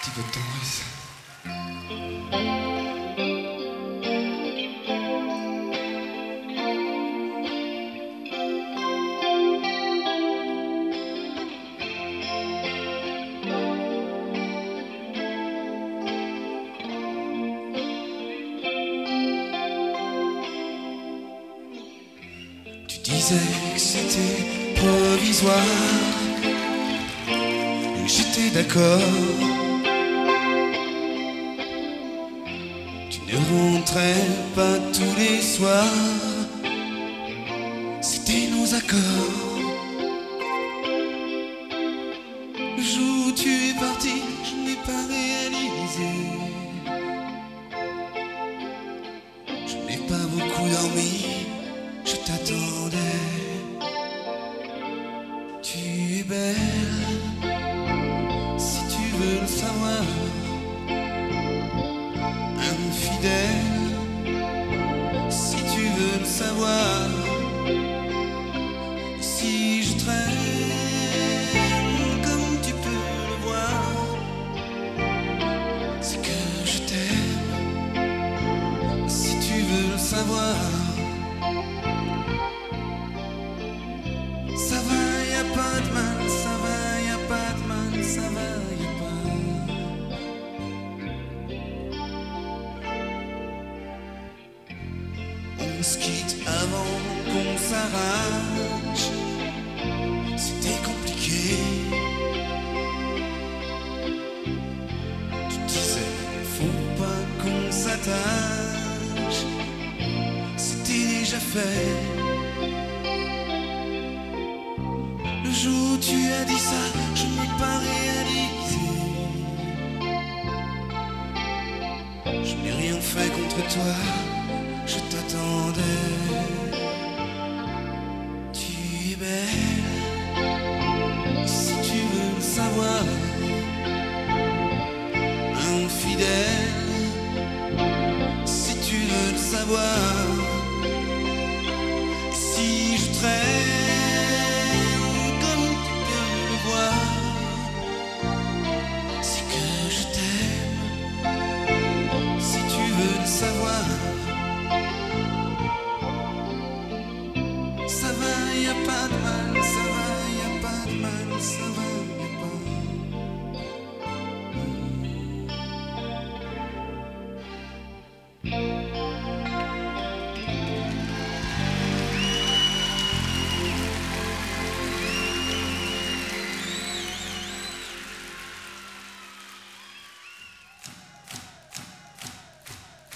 petit peu de tendresse. Tu disais que c'était provisoire, et j'étais d'accord. Tu ne rentrais pas tous les soirs, c'était nos accords. Le jour où tu es parti, je n'ai pas réalisé. Je n'ai pas beaucoup dormi, je t'attendais. Tu es belle, si tu veux le savoir. Infidèle, si tu veux le savoir. Si je traîne comme tu peux le voir, c'est que je t'aime. Si tu veux le savoir. Ça va, y a pas de mal, ça va, y a pas de mal, ça va, y a pas. On se quitte avant qu'on s'arrache, c'était compliqué. Tu disais, faut pas qu'on s'attache, c'était déjà fait. Le jour où tu as dit ça, je n'ai pas réalisé. Je n'ai rien fait contre toi.